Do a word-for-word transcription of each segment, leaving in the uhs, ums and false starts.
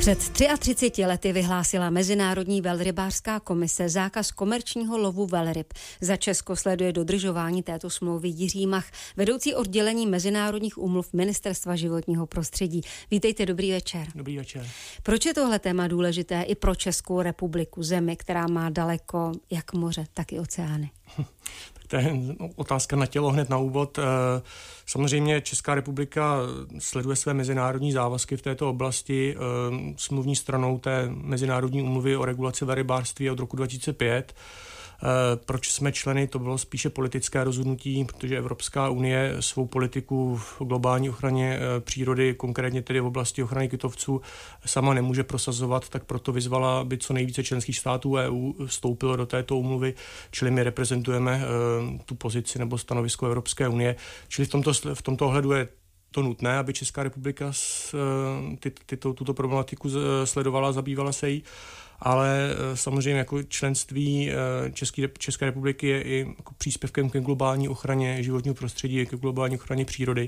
Před třiceti třemi lety vyhlásila Mezinárodní velrybářská komise zákaz komerčního lovu velryb. Za Česko sleduje dodržování této smlouvy Jiří Mach, vedoucí oddělení mezinárodních úmluv Ministerstva životního prostředí. Vítejte, dobrý večer. Dobrý večer. Proč je tohle téma důležité i pro Českou republiku, zemi, která má daleko jak moře, tak i oceány? To je otázka na tělo hned na úvod. Samozřejmě Česká republika sleduje své mezinárodní závazky v této oblasti. Smluvní stranou té mezinárodní úmluvy o regulaci velrybářství od roku dva tisíce pět. Proč jsme členy, to bylo spíše politické rozhodnutí, protože Evropská unie svou politiku v globální ochraně přírody, konkrétně tedy v oblasti ochrany kytovců, sama nemůže prosazovat, tak proto vyzvala, aby co nejvíce členských států E U vstoupilo do této úmluvy, čili my reprezentujeme tu pozici nebo stanovisko Evropské unie. Čili v tomto, v tomto ohledu je to nutné, aby Česká republika s, ty, tyto, tuto problematiku sledovala, zabývala se jí. Ale samozřejmě jako členství České, České republiky je i jako příspěvkem ke globální ochraně životního prostředí, ke globální ochraně přírody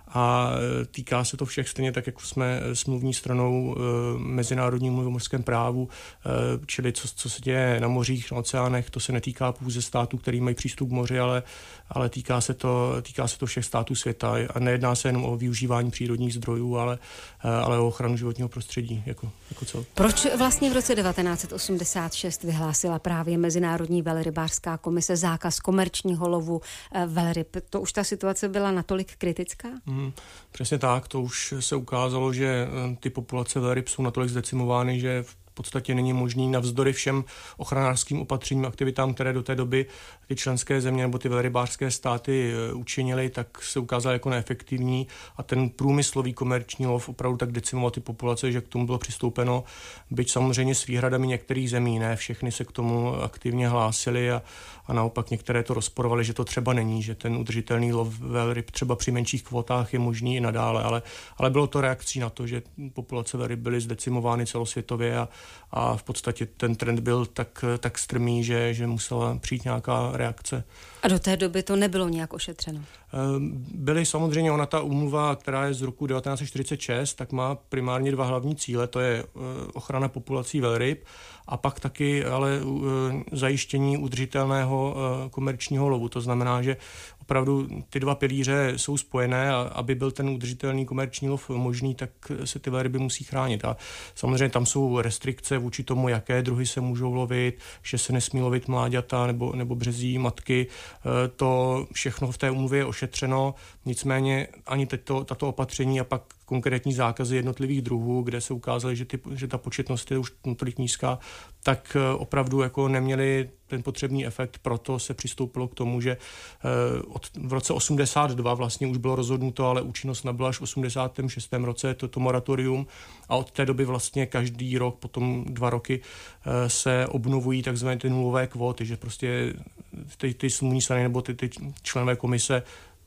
a týká se to všech stejně tak, jako jsme smluvní stranou mezinárodní úmluvy o mořském právu, čili co, co se děje na mořích, na oceánech, to se netýká pouze států, který mají přístup k moři, ale, ale týká se to, týká se to všech států světa a nejedná se jenom o využívání přírodních zdrojů, ale, ale o ochranu životního prostředí jako, jako celé. Proč vlastně v roce devatenáct set osmdesát šest vyhlásila právě Mezinárodní velrybářská komise zákaz komerčního lovu velryb? To už ta situace byla natolik kritická? Mm, přesně tak, to už se ukázalo, že ty populace velryb jsou natolik zdecimovány, že v podstatě není možný navzdory všem ochranářským opatřením, aktivitám, které do té doby ty členské země nebo ty velrybářské státy učinily, tak se ukázalo jako neefektivní a ten průmyslový komerční lov opravdu tak decimoval ty populace, že k tomu bylo přistoupeno, byť samozřejmě s výhradami některých zemí, ne všechny se k tomu aktivně hlásily a, a naopak některé to rozporovaly, že to třeba není, že ten udržitelný lov velryb třeba při menších kvotách je možný i nadále, ale, ale bylo to reakcí na to, že populace velryb byly zdecimovány celosvětově a a v podstatě ten trend byl tak, tak strmý, že, že musela přijít nějaká reakce. A do té doby to nebylo nějak ošetřeno? Byly samozřejmě, ona ta úmluva, která je z roku devatenáct set čtyřicet šest, tak má primárně dva hlavní cíle, to je ochrana populací velryb a pak taky ale zajištění udržitelného komerčního lovu. To znamená, že opravdu ty dva pilíře jsou spojené a aby byl ten udržitelný komerční lov možný, tak se ty velryby musí chránit. A samozřejmě tam jsou restrikce vůči tomu, jaké druhy se můžou lovit, že se nesmí lovit mláďata nebo, nebo březí matky. To všechno v té úmluvě je ošetřeno, nicméně ani tato, tato opatření a pak konkrétní zákazy jednotlivých druhů, kde se ukázalo, že, ty, že ta početnost je už tolik nízká, tak opravdu jako neměli ten potřebný efekt, proto se přistoupilo k tomu, že od, v roce osmdesát dva vlastně už bylo rozhodnuto, ale účinnost nabyla až v osmdesátém šestém roce, toto moratorium a od té doby vlastně každý rok, potom dva roky se obnovují takzvané ty nulové kvóty, že prostě ty, ty smluvní strany nebo ty, ty členové komise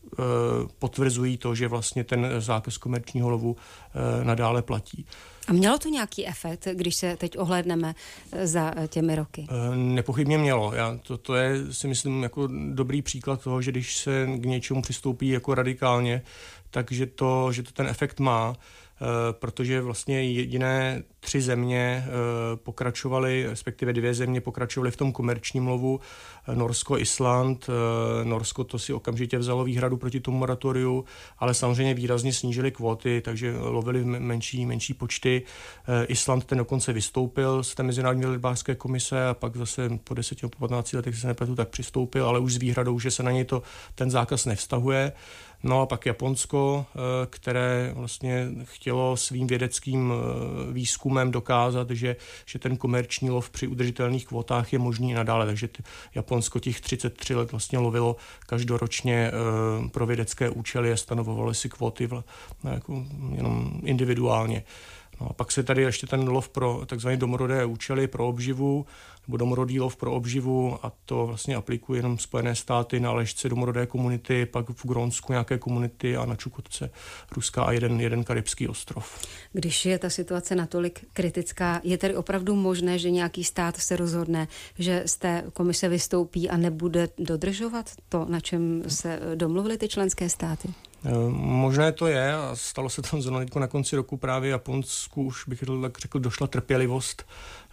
potvrzují to, že vlastně ten zákaz komerčního lovu nadále platí. A mělo to nějaký efekt, když se teď ohlédneme za těmi roky? Nepochybně mělo. Já, to, to je, si myslím, jako dobrý příklad toho, že když se k něčemu přistoupí jako radikálně, takže to, že to ten efekt má, protože vlastně jediné tři země pokračovaly, respektive dvě země pokračovaly v tom komerčním lovu, Norsko, Island. Norsko to si okamžitě vzalo výhradu proti tomu moratoriu, ale samozřejmě výrazně snížili kvóty, takže lovili menší, menší počty. Island ten dokonce vystoupil z té Mezinárodní velrybářské komise a pak zase po deseti nebo po patnácti letech se nepletu, tak přistoupil, ale už s výhradou, že se na něj to, ten zákaz nevztahuje. No a pak Japonsko, které vlastně chtělo svým vědeckým výzkumem dokázat, že, že ten komerční lov při udržitelných kvotách je možný i nadále. Takže Japonsko těch třicet tři let vlastně lovilo každoročně pro vědecké účely a stanovovalo si kvóty jako jenom individuálně. No a pak se tady ještě ten lov pro takzvané domorodé účely, pro obživu, nebo domorodý lov pro obživu a to vlastně aplikují jenom Spojené státy, na Aljašce domorodé komunity, pak v Grónsku nějaké komunity a na Čukotce ruská a jeden, jeden karibský ostrov. Když je ta situace natolik kritická, je tedy opravdu možné, že nějaký stát se rozhodne, že z té komise vystoupí a nebude dodržovat to, na čem se domluvily ty členské státy? Možné to je a stalo se tam zrovna na konci roku právě Japonsku, už bych tak řekl, došla trpělivost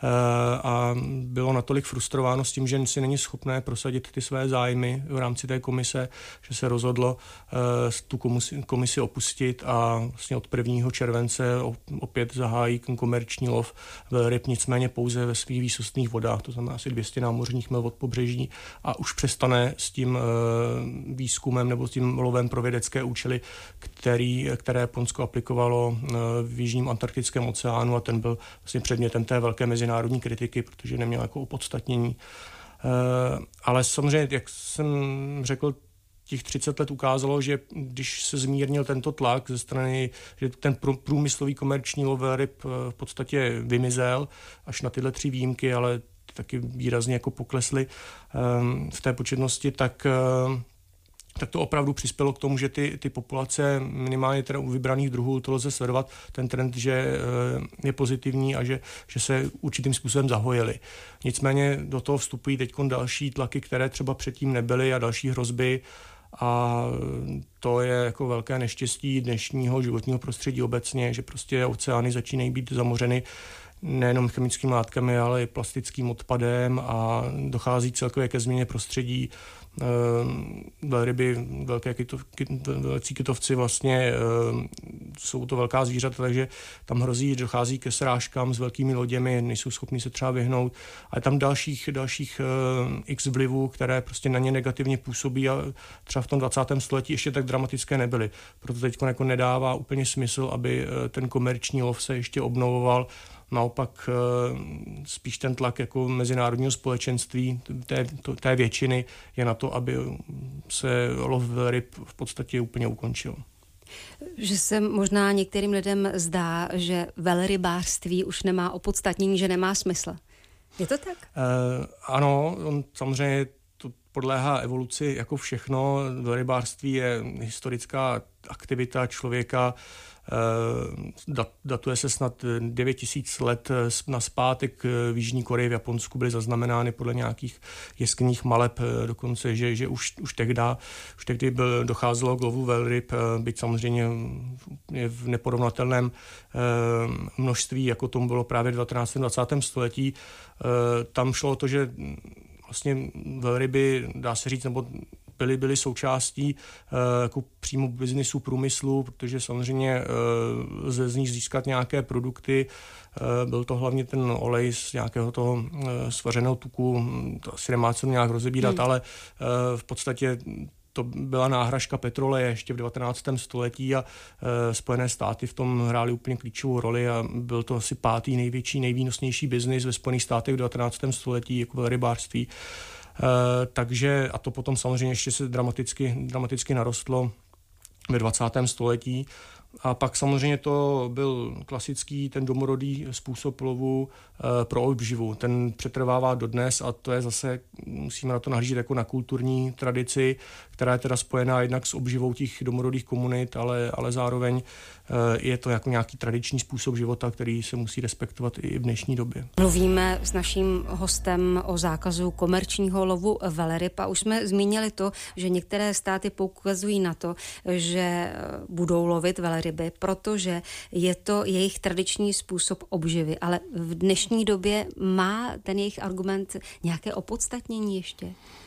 a bylo natolik frustrováno s tím, že si není schopné prosadit ty své zájmy v rámci té komise, že se rozhodlo tu komisi, komisi opustit a vlastně od prvního července opět zahájí komerční lov velryb, nicméně pouze ve svých výsostných vodách, to znamená asi dvě stě námořních mil od pobřeží a už přestane s tím výzkumem nebo s tím lovem pro vědecké účely, který, které Japonsko aplikovalo v jižním Antarktickém oceánu a ten byl vlastně předmětem té velké mezinárodní kritiky, protože neměl jako opodstatnění. Ale samozřejmě, jak jsem řekl, těch třicet let ukázalo, že když se zmírnil tento tlak ze strany, že ten průmyslový komerční lov velryb v podstatě vymizel až na tyhle tři výjimky, ale taky výrazně jako poklesly v té početnosti, tak tak to opravdu přispělo k tomu, že ty, ty populace, minimálně teda u vybraných druhů, to lze sledovat, ten trend, že je pozitivní a že, že se určitým způsobem zahojily. Nicméně do toho vstupují teď další tlaky, které třeba předtím nebyly a další hrozby a to je jako velké neštěstí dnešního životního prostředí obecně, že prostě oceány začínají být zamořeny nejenom chemickými látkami, ale i plastickým odpadem a dochází celkově ke změně prostředí. Velryby, velké kytov, velcí kytovci vlastně jsou to velká zvířata, takže tam hrozí, dochází ke srážkám s velkými loděmi, nejsou schopni se třeba vyhnout. Ale tam dalších, dalších x vlivů, které prostě na ně negativně působí a třeba v tom dvacátém století ještě tak dramatické nebyly. Proto teď jako nedává úplně smysl, aby ten komerční lov se ještě obnovoval. Naopak spíš ten tlak jako mezinárodního společenství té, té většiny je na to, aby se lov velryb v podstatě úplně ukončil. Že se možná některým lidem zdá, že velrybářství už nemá opodstatnění, že nemá smysl. Je to tak? Uh, ano, on samozřejmě to podléhá evoluci jako všechno. Velrybářství je historická aktivita člověka, datuje se snad devět tisíc let nazpátek. V Jižní Koreji, v Japonsku byly zaznamenány podle nějakých jeskynních maleb dokonce, že, že už, už tehdy, už tehdy byl, docházelo k lovu velryb, byť samozřejmě je v neporovnatelném množství, jako tomu bylo právě v devatenáctém dvacátém století. Tam šlo o to, že vlastně velryby, dá se říct, nebo byly, byly součástí uh, jako přímo biznisu, průmyslu, protože samozřejmě uh, lze z nich získat nějaké produkty. Uh, byl to hlavně ten olej z nějakého toho uh, svařeného tuku, to asi nemá co nějak rozebírat, hmm. ale uh, v podstatě to byla náhražka petroleje ještě v devatenáctém století a uh, Spojené státy v tom hrály úplně klíčovou roli a byl to asi pátý největší, nejvýnosnější biznis ve Spojených státech v devatenáctém století jako velrybářství. Uh, takže, a to potom samozřejmě ještě se dramaticky, dramaticky narostlo ve dvacátém století. A pak samozřejmě to byl klasický ten domorodý způsob lovu e, pro obživu. Ten přetrvává dodnes a to je zase, musíme na to nahlížet jako na kulturní tradici, která je teda spojená jednak s obživou těch domorodých komunit, ale, ale zároveň e, je to jako nějaký tradiční způsob života, který se musí respektovat i v dnešní době. Mluvíme s naším hostem o zákazu komerčního lovu velryb a už jsme zmínili to, že některé státy poukazují na to, že budou lovit velryby, protože je to jejich tradiční způsob obživy. Ale v dnešní době má ten jejich argument nějaké opodstatnění ještě?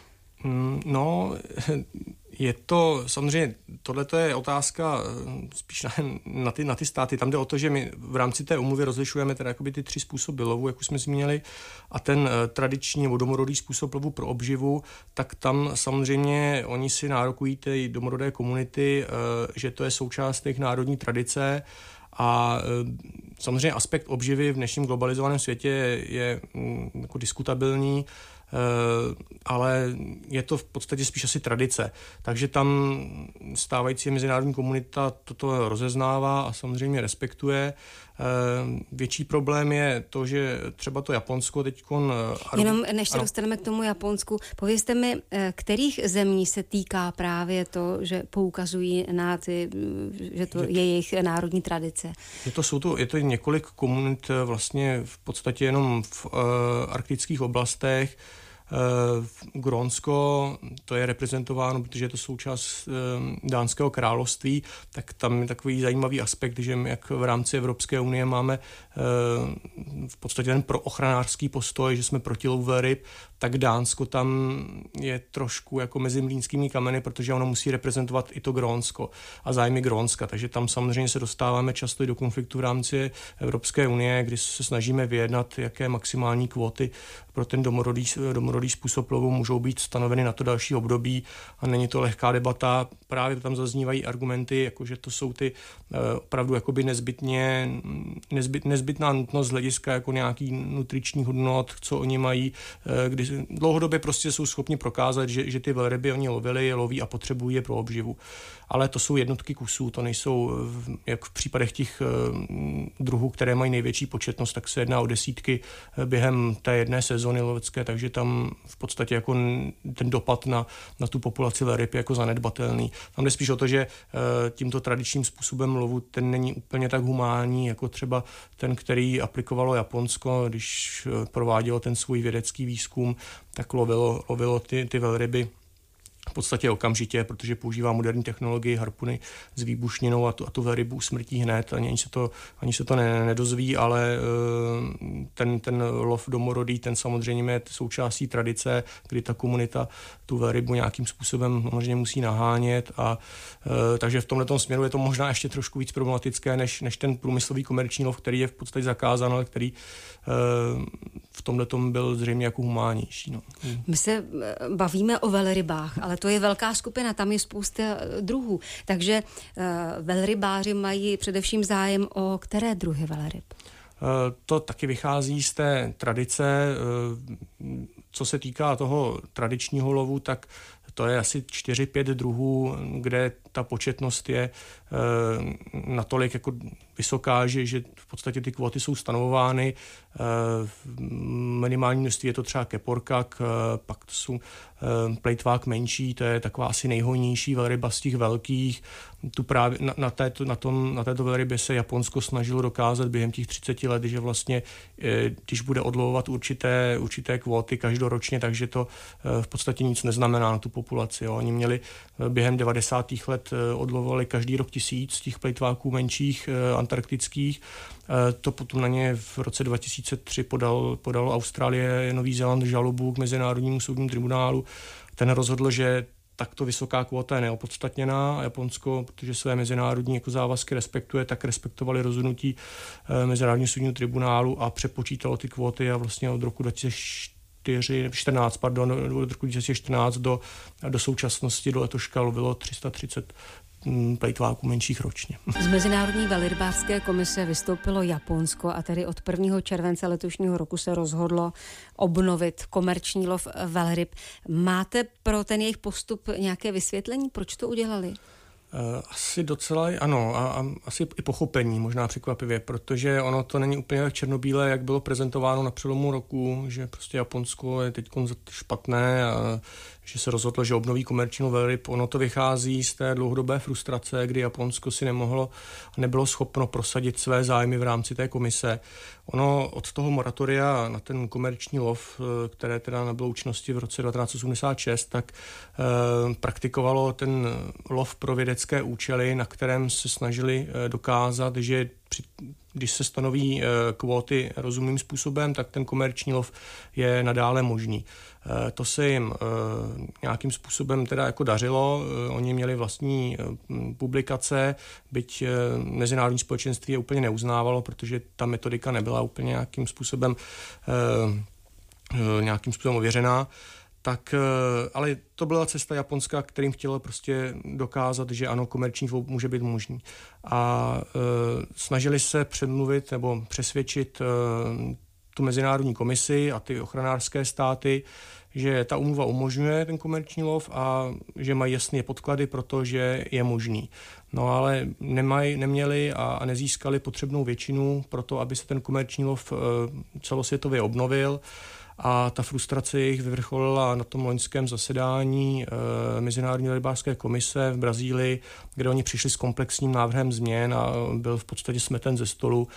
No, je to samozřejmě, tohle je otázka spíš na, na, ty, na ty státy. Tam jde o to, že my v rámci té úmluvy rozlišujeme teda jakoby ty tři způsoby lovu, jak už jsme zmínili, a ten tradiční nebo domorodý způsob lovu pro obživu, tak tam samozřejmě oni si nárokují ty domorodé komunity, že to je součást těch národní tradice. A samozřejmě aspekt obživy v dnešním globalizovaném světě je jako diskutabilní, ale je to v podstatě spíš asi tradice. Takže tam stávající mezinárodní komunita toto rozeznává a samozřejmě respektuje. Větší problém je to, že třeba to Japonsko teďkon... Jenom než se dostaneme k tomu Japonsku, povězte mi, kterých zemí se týká právě to, že poukazují na ty, že to je jejich národní tradice? Je to, jsou to, je to několik komunit vlastně v podstatě jenom v uh, arktických oblastech. Grónsko, to je reprezentováno, protože je to součást Dánského království, tak tam je takový zajímavý aspekt, že my jak v rámci Evropské unie máme v podstatě ten proochranářský postoj, že jsme proti lovu velryb, tak Dánsko tam je trošku jako mezi mlýnskými kameny, protože ono musí reprezentovat i to Grónsko a zájmy Grónska, takže tam samozřejmě se dostáváme často i do konfliktu v rámci Evropské unie, kdy se snažíme vyjednat, jaké maximální kvóty pro ten domorodý, domorodý způsob lovu můžou být stanoveny na to další období a není to lehká debata. Právě tam zaznívají argumenty, jako že to jsou ty opravdu jakoby nezbytně, nezbyt, nezbytná nutnost z hlediska jako nějaký nutriční hodnot, co oni mají, kdy dlouhodobě prostě jsou schopni prokázat, že, že ty velryby oni lovili, loví a potřebují je pro obživu. Ale to jsou jednotky kusů, to nejsou, jak v případech těch druhů, které mají největší početnost, tak se jedná o desítky během té jedné sezóny lovecké, takže tam v podstatě jako ten dopad na, na tu populaci velryb je jako zanedbatelný. Tam jde spíš o to, že tímto tradičním způsobem lovu ten není úplně tak humánní, jako třeba ten, který aplikovalo Japonsko, když provádělo ten svůj vědecký výzkum, tak lovilo, lovilo ty, ty velryby v podstatě okamžitě, protože používá moderní technologii, harpuny s výbušninou a tu, a tu velrybu usmrtí hned, ani, ani se to, ani se to ne, nedozví, ale ten, ten lov domorodý, ten samozřejmě je součástí tradice, kdy ta komunita tu velrybu nějakým způsobem samozřejmě musí nahánět a takže v tomhletom směru je to možná ještě trošku víc problematické, než, než ten průmyslový komerční lov, který je v podstatě zakázán, ale který v tomhletom byl zřejmě jako humánnější. No. My se bavíme o velrybách, ale to je velká skupina, tam je spousta druhů. Takže uh, velrybáři mají především zájem o které druhy velryb? Uh, to taky vychází z té tradice. Uh, co se týká toho tradičního lovu, tak to je asi čtyři pět druhů, kde ta početnost je e, natolik jako vysoká, že, že v podstatě ty kvóty jsou stanovovány. E, minimální množství je to třeba keporkak, e, pak to jsou e, plejtvák menší, to je taková asi nejhojnější velryba z těch velkých. Tu právě na, na, této, na, tom, na této velrybě se Japonsko snažilo dokázat během těch třiceti let, že vlastně, e, když bude odlovovat určité, určité kvóty každoročně, takže to e, v podstatě nic neznamená na tu populaci. Jo. Oni měli e, během devadesátých let e, odlovovali každý rok tisíc těch plejtváků menších e, antarktických. E, to potom na ně v roce dva tisíce tři podal, podalo Austrálie, Nový Zéland žalobu k Mezinárodnímu soudnímu tribunálu. Ten rozhodl, že takto vysoká kvóta je neopodstatněná a Japonsko, protože své mezinárodní jako závazky respektuje, tak respektovali rozhodnutí e, Mezinárodního soudního tribunálu a přepočítalo ty kvóty a vlastně od roku dva tisíce čtrnáct, pardon, od roku dva tisíce čtrnáct do, do současnosti, do letoška lovilo tři sta třicet plejtváků menších ročně. Z Mezinárodní velrybářské komise vystoupilo Japonsko a tedy od prvního července letošního roku se rozhodlo obnovit komerční lov velryb. Máte pro ten jejich postup nějaké vysvětlení, proč to udělali? Asi docela, ano, a, a asi i pochopení, možná překvapivě, protože ono to není úplně tak černobílé, jak bylo prezentováno na přelomu roku, že prostě Japonsko je teď špatné a že se rozhodlo, že obnoví komerční velryb. Ono to vychází z té dlouhodobé frustrace, kdy Japonsko si nemohlo, nebylo schopno prosadit své zájmy v rámci té komise. Ono od toho moratoria na ten komerční lov, které teda nabylo účinnosti v roce devatenáct osmdesát šest, tak eh, praktikovalo ten lov pro vědecké účely, na kterém se snažili eh, dokázat, že při, když se stanoví eh, kvóty rozumným způsobem, tak ten komerční lov je nadále možný. Eh, to se jim eh, nějakým způsobem teda jako dařilo. Eh, oni měli vlastní eh, publikace, byť eh, mezinárodní společenství je úplně neuznávalo, protože ta metodika nebyla úplně nějakým způsobem eh, eh, nějakým způsobem ověřená. Tak, ale to byla cesta japonská, kterým chtělo prostě dokázat, že ano, komerční lov může být možný. A e, snažili se předmluvit nebo přesvědčit e, tu mezinárodní komisi a ty ochranářské státy, že ta úmluva umožňuje ten komerční lov a že mají jasné podklady pro to, že je možný. No ale nemaj, neměli a, a nezískali potřebnou většinu pro to, aby se ten komerční lov e, celosvětově obnovil. A ta frustrace jejich vyvrcholila na tom loňském zasedání e, Mezinárodní velrybářské komise v Brazílii, kde oni přišli s komplexním návrhem změn a byl v podstatě smeten ze stolu.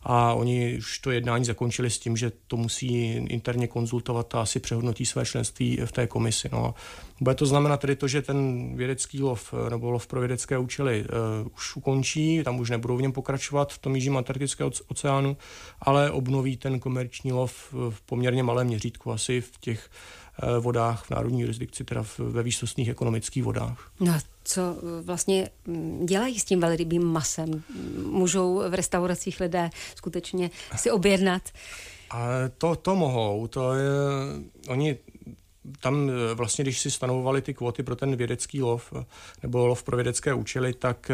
a oni už to jednání zakončili s tím, že to musí interně konzultovat a asi přehodnotí své členství v té komisi. No. Bude to znamenat tedy to, že ten vědecký lov nebo lov pro vědecké účely uh, už ukončí, tam už nebudou v něm pokračovat v tom jižním Antarktického oceánu, ale obnoví ten komerční lov v poměrně malém měřítku, asi v těch uh, vodách v národní jurisdikci, teda v, ve výsostných ekonomických vodách. No a co vlastně dělají s tím velrybím masem? Můžou v restauracích lidé skutečně si objednat? A to, to mohou, to je, oni tam vlastně, když si stanovovali ty kvóty pro ten vědecký lov nebo lov pro vědecké účely, tak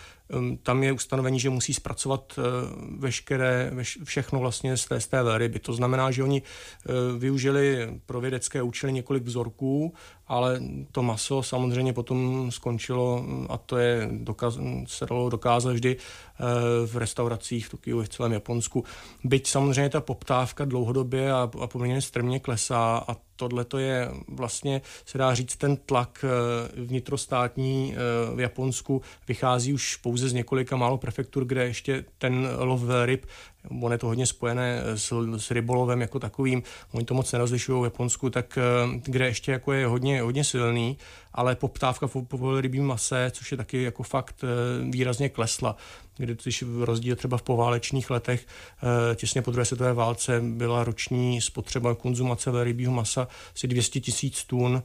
tam je ustanovení, že musí zpracovat veškeré, všechno vlastně z té, z té velryby. To znamená, že oni využili pro vědecké účely několik vzorků, ale to maso samozřejmě potom skončilo, a to je dokaz, se dalo dokázat vždy v restauracích v Tokiu, v celém Japonsku. Byť samozřejmě ta poptávka dlouhodobě a, a poměrně strmě klesá, a tohle to je vlastně, se dá říct, ten tlak vnitrostátní v Japonsku vychází už pouze z několika málo prefektur, kde ještě ten lov velryb, on je to hodně spojené s, s rybolovem jako takovým, oni to moc nerozlišují v Japonsku, tak kde ještě jako je hodně, hodně silný, ale poptávka po, po velrybím mase, což je taky jako fakt výrazně klesla. Kdy když rozdíl třeba v poválečných letech, těsně po druhé světové válce, byla roční spotřeba konzumace velrybího masa asi dvě stě tisíc tun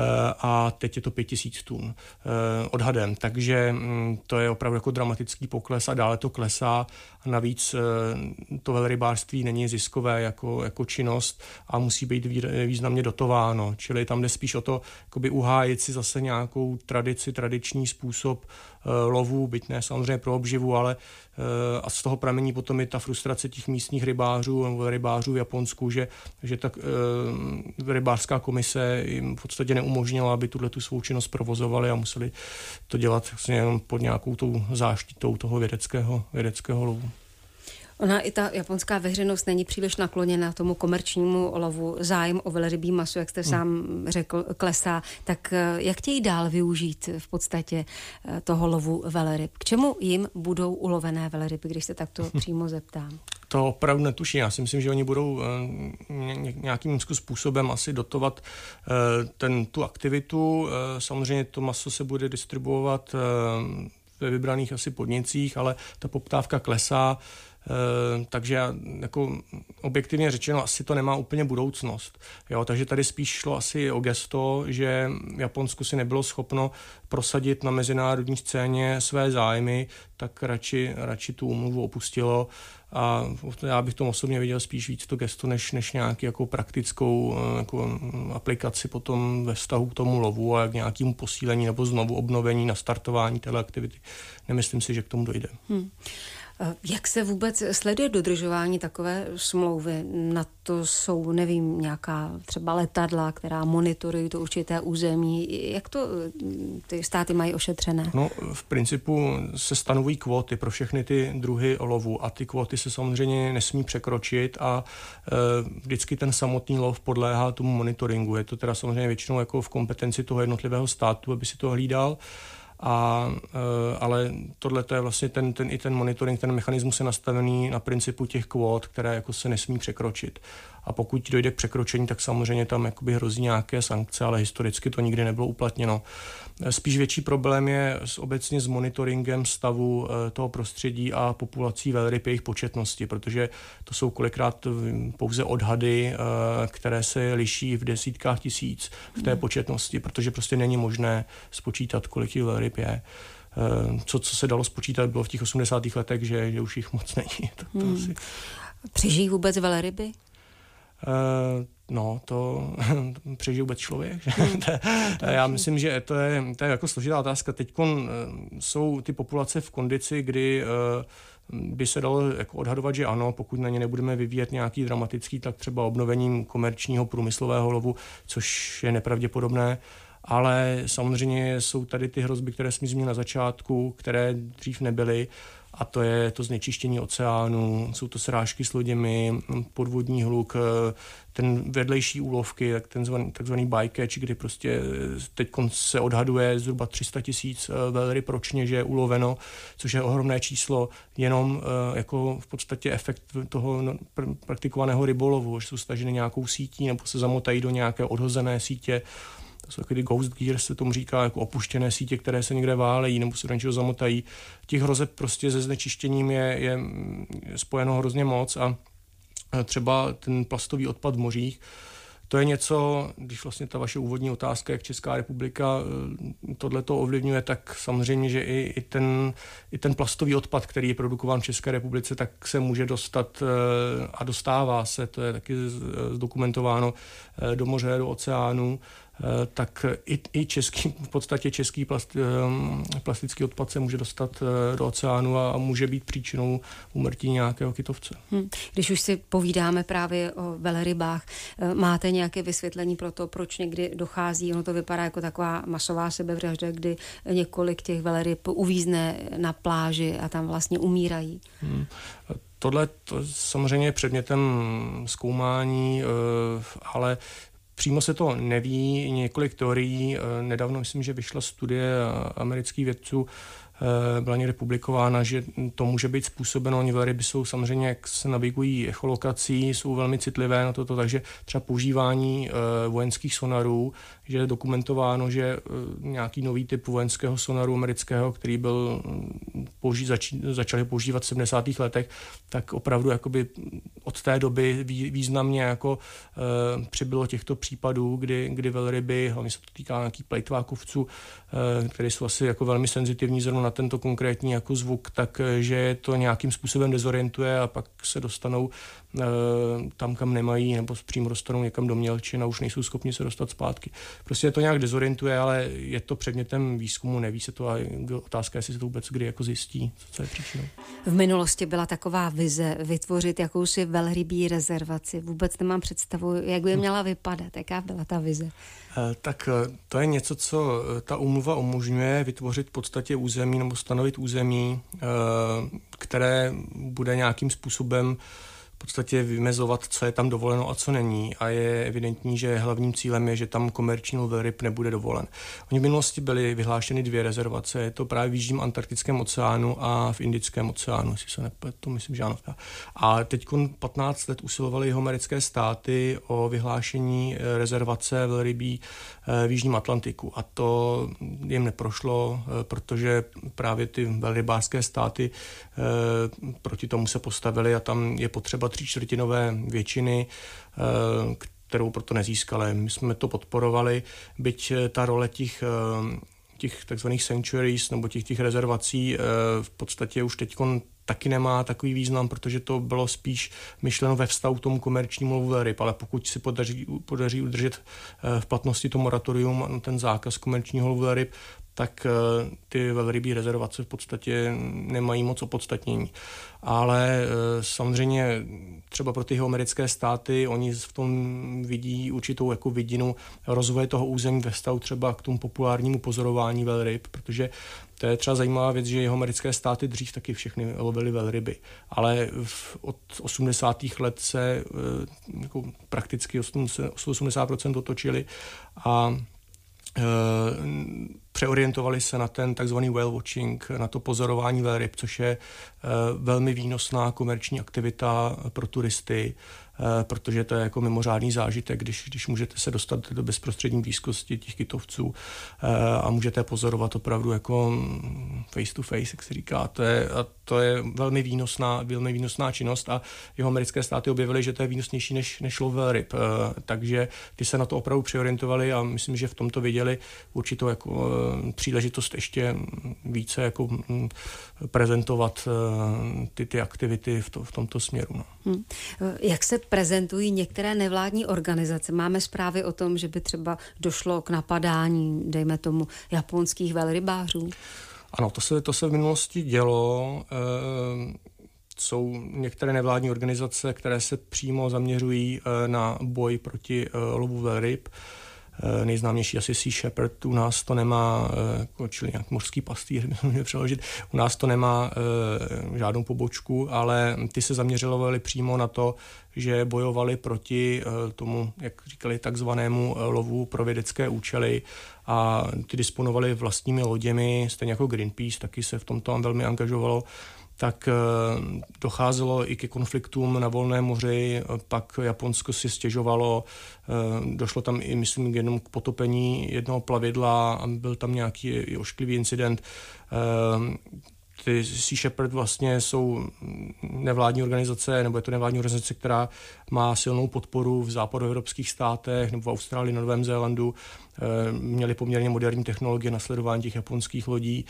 a teď je to pět tisíc tun odhadem. Takže to je opravdu jako dramatický pokles a dále to klesá. A navíc to velrybářství není ziskové jako, jako činnost a musí být významně dotováno. Čili tam jde spíš o to jakoby uhájit si zase nějakou tradici, tradiční způsob lovu, byť ne samozřejmě pro obživu, ale a z toho pramení potom je ta frustrace těch místních rybářů nebo rybářů v Japonsku, že, že ta e, rybářská komise jim v podstatě neumožnila, aby tuhle tu svou činnost provozovali a museli to dělat vlastně jenom pod nějakou tou záštitou toho vědeckého, vědeckého lovu. Ona i ta japonská veřejnost není příliš nakloněna tomu komerčnímu lovu. Zájem o velrybí maso, jak jste hmm. sám řekl, klesá. Tak jak chtějí dál využít v podstatě toho lovu velryb? K čemu jim budou ulovené velryby, když se takto hmm. přímo zeptám? To opravdu netuším. Já si myslím, že oni budou nějakým způsobem asi dotovat ten, tu aktivitu. Samozřejmě to maso se bude distribuovat ve vybraných asi podnicích, ale ta poptávka klesá. Uh, takže já, jako objektivně řečeno, asi to nemá úplně budoucnost. Jo, takže tady spíš šlo asi o gesto, že Japonsko si nebylo schopno prosadit na mezinárodní scéně své zájmy, tak radši, radši tu úmluvu opustilo. A já bych tomu osobně viděl spíš víc to gesto, než, než nějaký jako praktickou jako aplikaci potom ve vztahu k tomu lovu a k nějakému posílení nebo znovu obnovení, nastartování téhle aktivity. Nemyslím si, že k tomu dojde. Hmm. Jak se vůbec sleduje dodržování takové smlouvy? Na to jsou, nevím, nějaká třeba letadla, která monitorují to určité území. Jak to ty státy mají ošetřené? No, v principu se stanovují kvóty pro všechny ty druhy lovu a ty kvóty se samozřejmě nesmí překročit a e, vždycky ten samotný lov podléhá tomu monitoringu. Je to teda samozřejmě většinou jako v kompetenci toho jednotlivého státu, aby si to hlídal. A, ale tohle je vlastně ten, ten, i ten monitoring, ten mechanismus je nastavený na principu těch kvót, které jako se nesmí překročit. A pokud dojde k překročení, tak samozřejmě tam jakoby hrozí nějaké sankce, ale historicky to nikdy nebylo uplatněno. Spíš větší problém je s, obecně s monitoringem stavu toho prostředí a populací velryb, jejich početnosti, protože to jsou kolikrát pouze odhady, které se liší v desítkách tisíc v té početnosti, protože prostě není možné spočítat, kolik těch velryb je. Co, co se dalo spočítat, bylo v těch osmdesátých letech, že, že už jich moc není. To, to hmm. asi... Přežijí vůbec velryby? Uh, no, to přežije vůbec člověk. Já myslím, že to je, to je jako složitá otázka. Teď jsou ty populace v kondici, kdy uh, by se dalo jako odhadovat, že ano, pokud na ně nebudeme vyvíjet nějaký dramatický, tak třeba obnovením komerčního průmyslového lovu, což je nepravděpodobné. ale samozřejmě jsou tady ty hrozby, které jsme zmínili na začátku, které dřív nebyly, a to je to znečištění oceánu, jsou to srážky s loděmi, podvodní hluk, ten vedlejší úlovky, tak ten zvaný, takzvaný bycatch, kdy prostě teď se odhaduje zhruba tři sta tisíc velryb ročně, že je uloveno, což je ohromné číslo, jenom jako v podstatě efekt toho praktikovaného rybolovu, že jsou staženy nějakou sítí nebo se zamotají do nějaké odhozené sítě. To jsou takový ghost gear, se tomu říká, jako opuštěné sítě, které se někde válejí nebo se do něčeho zamotají. Těch hrozeb prostě se znečištěním je, je spojeno hrozně moc a třeba ten plastový odpad v mořích, to je něco, když vlastně ta vaše úvodní otázka, jak Česká republika tohleto ovlivňuje, tak samozřejmě, že i, i, ten, i ten plastový odpad, který je produkován v České republice, tak se může dostat a dostává se, to je taky zdokumentováno, do moře, do oceánu, tak i, i český, v podstatě český plast, plastický odpad se může dostat do oceánu a, a může být příčinou úmrtí nějakého kytovce. Hmm. Když už si povídáme právě o velrybách, máte nějaké vysvětlení pro to, proč někdy dochází, ono to vypadá jako taková masová sebevražda, kdy několik těch velryb uvízne na pláži a tam vlastně umírají? Hmm. Tohle to samozřejmě je předmětem zkoumání, ale přímo se to neví, několik teorií. Nedávno myslím, že vyšla studie amerických vědců, byla někde publikována, že to může být způsobeno. Oni velryby jsou samozřejmě, jak se navigují echolokací, jsou velmi citlivé na toto, takže třeba používání vojenských sonarů, že je dokumentováno, že nějaký nový typ vojenského sonaru amerického, který byl použi- zač- začali používat v sedmdesátých letech, tak opravdu jakoby od té doby významně jako e, přibylo těchto případů, kdy, kdy velryby, hlavně se to týká nějakých plejtvákovců, e, které jsou asi jako velmi senzitivní zrovna na tento konkrétní jako zvuk, takže to nějakým způsobem dezorientuje a pak se dostanou e, tam, kam nemají, nebo přímo dostanou někam do Mělčin a už nejsou schopni se dostat zpátky. Prostě je to nějak dezorientuje, ale je to předmětem výzkumu, neví se to a otázka, jestli se to vůbec kdy jako zjistí, co je příčinou. V minulosti byla taková vize vytvořit jakousi velrybí rezervaci. Vůbec nemám představu, jak by měla vypadat, jaká byla ta vize. Tak to je něco, co ta úmluva umožňuje, vytvořit v podstatě území nebo stanovit území, které bude nějakým způsobem v podstatě vymezovat, co je tam dovoleno a co není. A je evidentní, že hlavním cílem je, že tam komerční lov velryb nebude dovolen. Oni v minulosti byly vyhlášeny dvě rezervace. Je to právě v Jižním Antarktickém oceánu a v Indickém oceánu, jestli se nepletu, myslím, že ano. A teď patnáct let usilovaly jihoamerické státy o vyhlášení rezervace velrybí v Jižním Atlantiku. A to jim neprošlo, protože právě ty velrybářské státy proti tomu se postavily a tam je potřeba tříčtvrtinové většiny, kterou proto nezískali. My jsme to podporovali, byť ta role těch, těch takzvaných sanctuaries nebo těch, těch rezervací v podstatě už teď taky nemá takový význam, protože to bylo spíš myšleno ve vztahu k tomu komerčnímu lovu velryb, ale pokud si podaří, podaří udržet v platnosti to moratorium, ten zákaz komerčního lovu velryb, tak ty velrybí rezervace v podstatě nemají moc opodstatnění. Ale samozřejmě třeba pro ty americké státy, oni v tom vidí určitou jako vidinu rozvoje toho území ve vztahu třeba k tomu populárnímu pozorování velryb, protože to je třeba zajímavá věc, že jihoamerické státy dřív taky všechny lovily velryby, ale v, od osmdesátých let se jako prakticky osmdesát procent otočili a přeorientovali se na ten takzvaný whale watching, na to pozorování velryb, což je velmi výnosná komerční aktivita pro turisty, protože to je jako mimořádný zážitek, když, když můžete se dostat do bezprostřední blízkosti těch kytovců a můžete pozorovat opravdu jako face to face, jak se říká. To je, a to je velmi výnosná, velmi výnosná činnost a jihoamerické státy objevily, že to je výnosnější než, než lov velryb. Takže ty se na to opravdu přeorientovali a myslím, že v tomto viděli určitou jako příležitost ještě více jako prezentovat ty, ty aktivity v, to, v tomto směru. No. Hmm. Jak se prezentují některé nevládní organizace? Máme zprávy o tom, že by třeba došlo k napadání, dejme tomu, japonských velrybářů? Ano, to se, to se v minulosti dělo. E, jsou některé nevládní organizace, které se přímo zaměřují na boj proti lovu velryb. nejznámější asi Sea Shepherd, u nás to nemá, jako, čili nějak mořský pastýř, můžeme přeložit, u nás to nemá žádnou pobočku, ale ty se zaměřovali přímo na to, že bojovali proti tomu, jak říkali, takzvanému lovu pro vědecké účely a ty disponovali vlastními loděmi, stejně jako Greenpeace, taky se v tomto velmi angažovalo, tak docházelo i ke konfliktům na volném moři, pak Japonsko si stěžovalo, došlo tam i, myslím, jenom k potopení jednoho plavidla a byl tam nějaký i ošklivý incident. Ty Sea Shepherd vlastně jsou nevládní organizace, nebo je to nevládní organizace, která má silnou podporu v západoevropských státech nebo v Austrálii, na Novém Zélandu. Měli poměrně moderní technologie na sledování těch japonských lodí.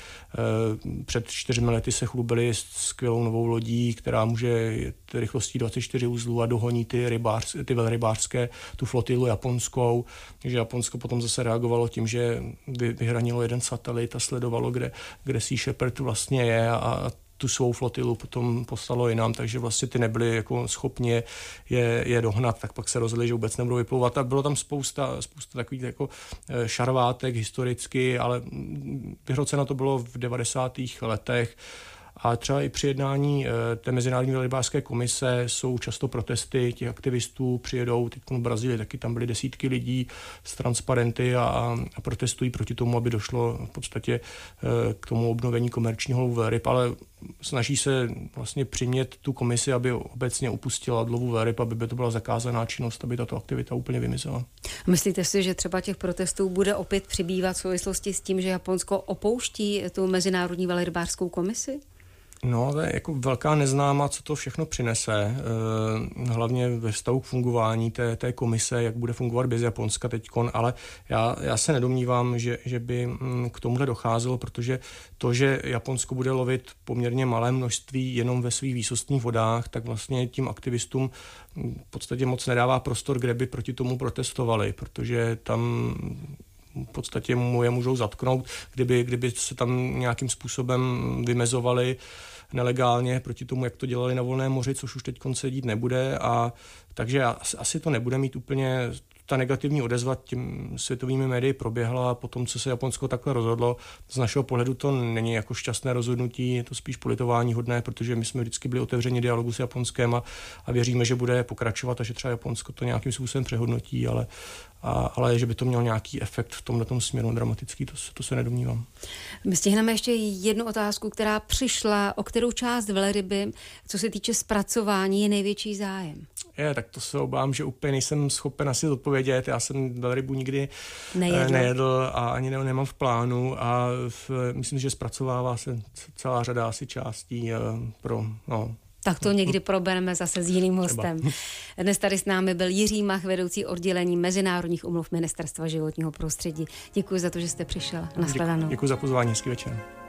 Před čtyřmi lety se chlubili s skvělou novou lodí, která může jet rychlostí dvacet čtyři uzlů a dohoní ty, rybář, ty velrybářské, tu flotilu japonskou. Takže Japonsko potom zase reagovalo tím, že vyhranilo jeden satelit a sledovalo, kde, kde Sea Shepherd vlastně je a tu svou flotilu potom poslalo jinam, takže vlastně ty nebyli jako schopni je, je dohnat, tak pak se rozhodli, že vůbec nebudou vyplouvat a bylo tam spousta, spousta takových jako šarvátek historicky, ale vyhroceno to bylo v devadesátých letech. A třeba i při jednání té Mezinárodní velrybářské komise jsou často protesty těch aktivistů, přijedou teď v Brazílii, taky tam byly desítky lidí s transparenty a, a protestují proti tomu, aby došlo v podstatě k tomu obnovení komerčního lovu velryb, ale snaží se vlastně přimět tu komisi, aby obecně upustila od lovu velryb, aby by to byla zakázaná činnost, aby tato aktivita úplně vymizela. Myslíte si, že třeba těch protestů bude opět přibývat v souvislosti s tím, že Japonsko opouští tu Mezinárodní velrybářskou komisi? No, to je jako velká neznáma, co to všechno přinese, hlavně ve vztahu k fungování té, té komise, jak bude fungovat bez Japonska teďkon, ale já, já se nedomnívám, že, že by k tomuhle docházelo, protože to, že Japonsko bude lovit poměrně malé množství jenom ve svých výsostných vodách, tak vlastně tím aktivistům v podstatě moc nedává prostor, kde by proti tomu protestovali, protože tam v podstatě mu je můžou zatknout, kdyby, kdyby se tam nějakým způsobem vymezovali nelegálně proti tomu, jak to dělali na volném moři, což už teď se dít nebude. A takže asi, asi to nebude mít úplně, ta negativní odezva tím světovými médii proběhla po tom, co se Japonsko takhle rozhodlo. Z našeho pohledu to není jako šťastné rozhodnutí, je to spíš politování hodné, protože my jsme vždycky byli otevřeni dialogu s Japonskem a, a věříme, že bude pokračovat a že třeba Japonsko to nějakým způsobem přehodnotí, ale A, ale že by to mělo nějaký efekt v tomhletom směru dramatický, to, to se nedomnívám. My stihneme ještě jednu otázku, která přišla, o kterou část velryby, co se týče zpracování, je největší zájem. Je, tak to se obávám, že úplně nejsem schopen asi odpovědět. Já jsem velrybu nikdy nejedl, nejedl a ani ne, nemám v plánu a v, myslím, že zpracovává se celá řada asi částí pro, no, tak to někdy probereme zase s jiným hostem. Dnes tady s námi byl Jiří Mach, vedoucí oddělení mezinárodních úmluv Ministerstva životního prostředí. Děkuji za to, že jste přišel. Nashledanou. Děkuji za pozvání, hezký večer.